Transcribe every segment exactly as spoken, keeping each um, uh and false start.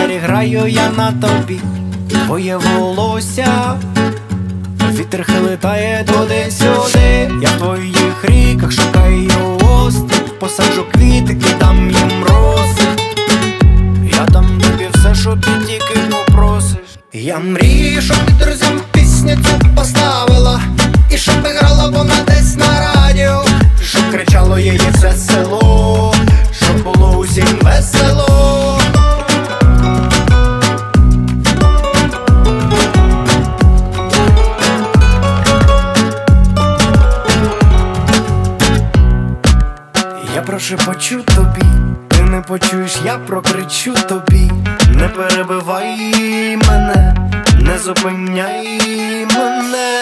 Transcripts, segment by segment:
гітарі граю я на тобі, твоє волосся, вітер хилитає туди-сюди. Я в твоїх ріках шукаю острів, посаджу квіти і дам їм роси. Я дам тобі все, що ти тільки попросиш. Я мрію, щоб ти друзям пісню цю поставила, і щоб грала вона десь на радіо, щоб кричало її все село, щоб було усім весело. Я прошепочу тобі, ти не почуєш, я прокричу тобі. Не перебивай мене, не зупиняй мене.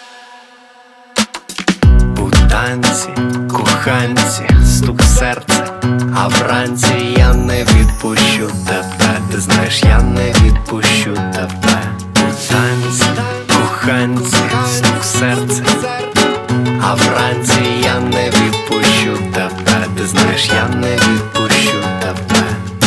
У танці, коханці, стук серця, а вранці я не відпущу тебе. Ти знаєш, я не відпущу тебе. У танці, коханці, стук серця, а вранці я не відпущу тебе. Ти знаєш, я не відпущу тебе.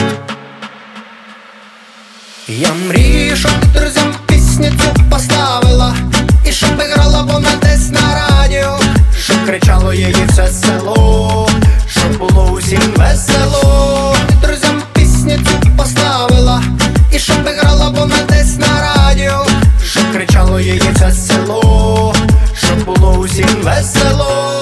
Я мрію, щоб ти друзям пісню цю поставила, і щоб грала вона десь на радіо, щоб кричало її все село, щоб було усім весело. Ти друзям пісню цю поставила, і щоб грала вона десь на радіо, щоб кричало її все село, щоб було усім весело.